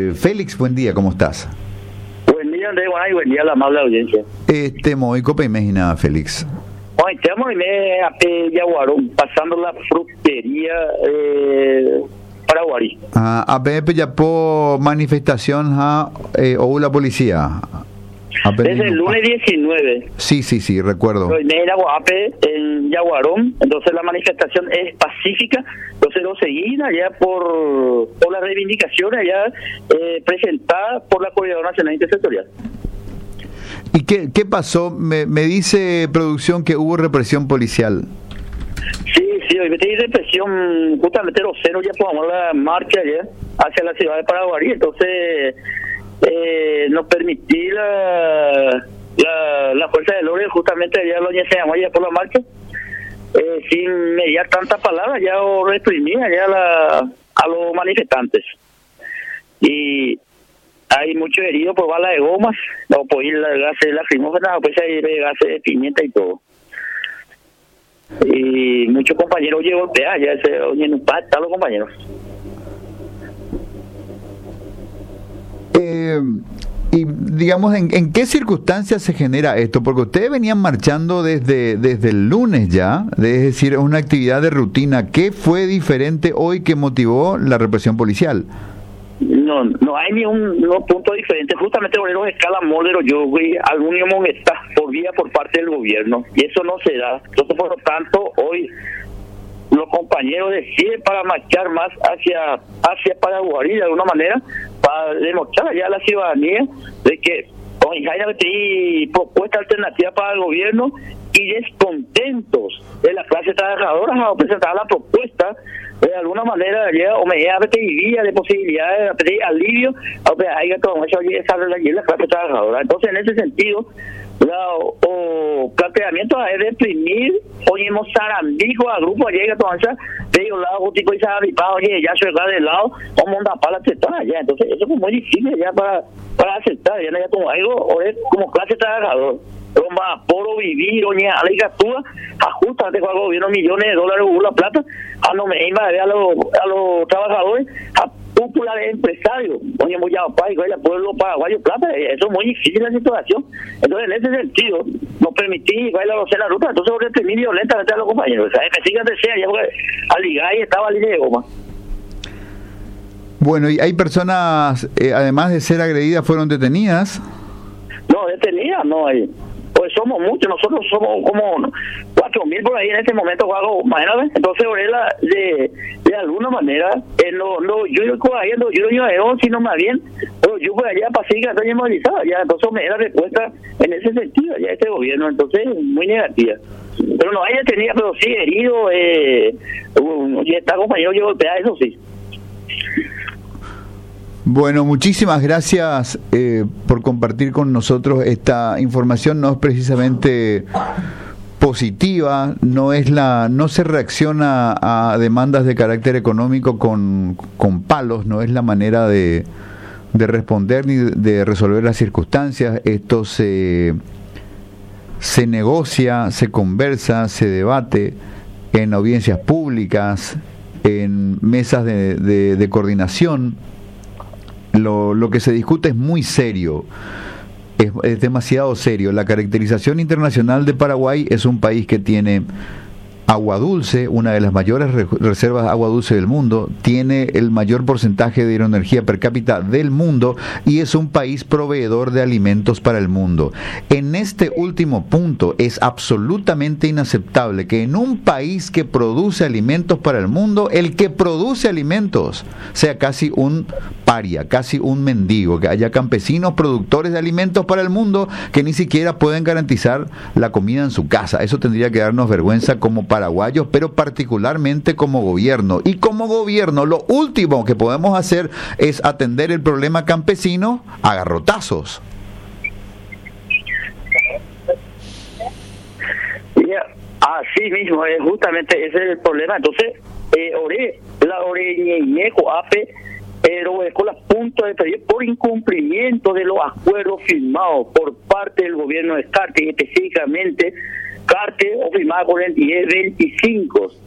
Félix, buen día, ¿cómo estás? Buen día, Andrés, buen día a la amable audiencia. Moi copa imagina, Félix. Hoy estamos en Yaguarón, pasando la frutería Paraguarí. A Pepe ya por manifestación o la policía. Desde el lunes 19. Sí, recuerdo. Hoy me era Guape en Yaguarón, entonces la manifestación es pacífica, entonces lo seguían allá por las reivindicaciones allá presentadas por la Coordinadora Nacional Intersectorial. ¿Y qué pasó? Me dice producción que hubo represión policial. Sí, hoy me tenía represión, justamente los ceros ya tomamos la marcha allá hacia la ciudad de Paraguarí, entonces nos permití la fuerza del orden justamente allá lo enseñamos allá por la marcha, sin mediar tantas palabras ya o reprimir allá a los manifestantes. Y hay muchos heridos por bala de gomas, o por ir gases lacrimógenas, o pues hay gases de pimienta y todo. Y muchos compañeros llevan golpeados, ya se oyen un pacto los compañeros. Y digamos, ¿en qué circunstancias se genera esto? Porque ustedes venían marchando desde el lunes ya, es decir, es una actividad de rutina. ¿Qué fue diferente hoy que motivó la represión policial? No hay ni un punto diferente. Justamente Obrero de Escala Módero, algún está por parte del gobierno, y eso no se da. Entonces, por lo tanto, hoy los compañeros deciden para marchar más hacia Paraguarí de alguna manera, para demostrar ya a la ciudadanía de que hay propuesta alternativa para el gobierno, y descontentos de la clase trabajadora a presentar la propuesta de alguna manera o me vía de posibilidades de alivio hay que tomar la clase trabajadora. Entonces, en ese sentido, o planteamiento es reprimir oímos zarambijo a grupo llega toda de un lado tipo y zaripado oye ya se va de lado como onda para aceptar ya. Entonces eso fue muy difícil ya para aceptar ya como algo o es como clase trabajador Roma, poro vivir, oña, aligatúa, ajustamente con el gobierno millones de dólares la plata, a los trabajadores, a cúpula de empresarios, oña, muy país, el pueblo paraguayo plata, eso es muy difícil la situación. Entonces, en ese sentido, nos permití bailar la ruta, entonces reprimí violentamente a los compañeros, o sea, que sigan de ser, ya porque a ligar y estaba línea de goma. Bueno, y hay personas, además de ser agredidas, fueron detenidas. No, detenidas no hay. Pues somos muchos, nosotros somos como 4.000 por ahí en este momento, imagínate. Entonces, de alguna manera, yo no sino más bien, pero yo voy allá para seguir estoy movilizado, ya, entonces me da respuesta en ese sentido, ya este gobierno, entonces, muy negativa. Pero no hay detenidas, pero sí herido, y está compañero yo golpeado, eso sí. Bueno, muchísimas gracias por compartir con nosotros esta información. No es precisamente positiva, no se reacciona a demandas de carácter económico con palos, no es la manera de responder ni de resolver las circunstancias. Esto se negocia, se conversa, se debate en audiencias públicas, en mesas de coordinación. Lo que se discute es muy serio, es demasiado serio. La caracterización internacional de Paraguay es un país que tiene agua dulce, una de las mayores reservas de agua dulce del mundo, tiene el mayor porcentaje de hidroenergía per cápita del mundo y es un país proveedor de alimentos para el mundo. En este último punto es absolutamente inaceptable que en un país que produce alimentos para el mundo, el que produce alimentos sea casi un paria, casi un mendigo, que haya campesinos productores de alimentos para el mundo que ni siquiera pueden garantizar la comida en su casa. Eso tendría que darnos vergüenza como paraguayos, pero particularmente como gobierno. Y como gobierno, lo último que podemos hacer es atender el problema campesino a garrotazos. Así mismo, justamente ese es el problema. Entonces, la oreñeñejo APE, pero con los puntos de pedir por incumplimiento de los acuerdos firmados por parte del gobierno de Carte, y específicamente Carte o firmado con el 1025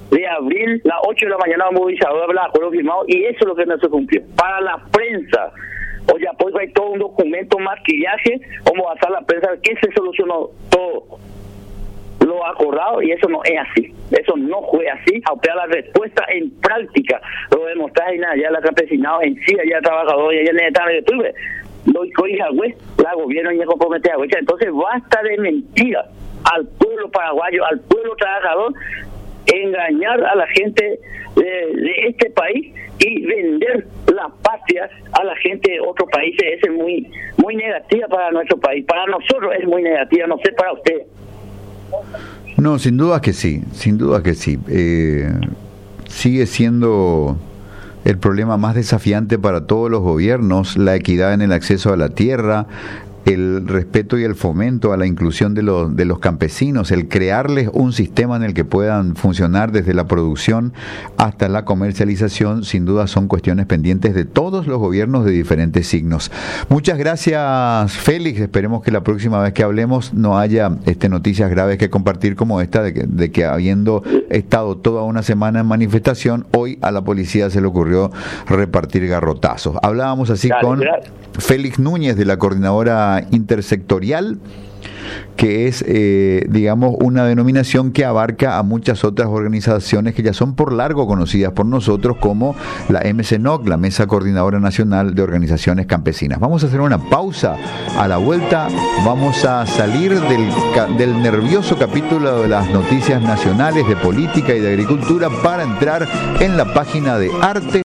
de abril, las 8 de la mañana, movilizador de acuerdo firmado, y eso es lo que no se cumplió. Para la prensa, oye, pues hay todo un documento, maquillaje, como hacer la prensa, que se solucionó todo lo acordado, y eso no es así. Eso no fue así. Aunque la respuesta en práctica lo demostrás en allá la campesinado, en sí, allá trabajador, y allá en el tuve. Lo corrija, güey, la gobierno y compromete a güey. Entonces basta de mentira al pueblo paraguayo, al pueblo trabajador, engañar a la gente de este país y vender la patria a la gente de otros países. Es muy negativa para nuestro país. Para nosotros es muy negativa, no sé para usted. No, sin duda que sí, sin duda que sí. Sigue siendo el problema más desafiante para todos los gobiernos, la equidad en el acceso a la tierra, el respeto y el fomento a la inclusión de los campesinos, el crearles un sistema en el que puedan funcionar desde la producción hasta la comercialización, sin duda son cuestiones pendientes de todos los gobiernos de diferentes signos. Muchas gracias, Félix. Esperemos que la próxima vez que hablemos no haya noticias graves que compartir como esta de que habiendo estado toda una semana en manifestación, hoy a la policía se le ocurrió repartir garrotazos. Hablábamos así con Félix Núñez de la Coordinadora Intersectorial, que es, digamos, una denominación que abarca a muchas otras organizaciones que ya son por largo conocidas por nosotros como la MCNOC, la Mesa Coordinadora Nacional de Organizaciones Campesinas. Vamos a hacer una pausa. A la vuelta vamos a salir del nervioso capítulo de las noticias nacionales de política y de agricultura para entrar en la página de arte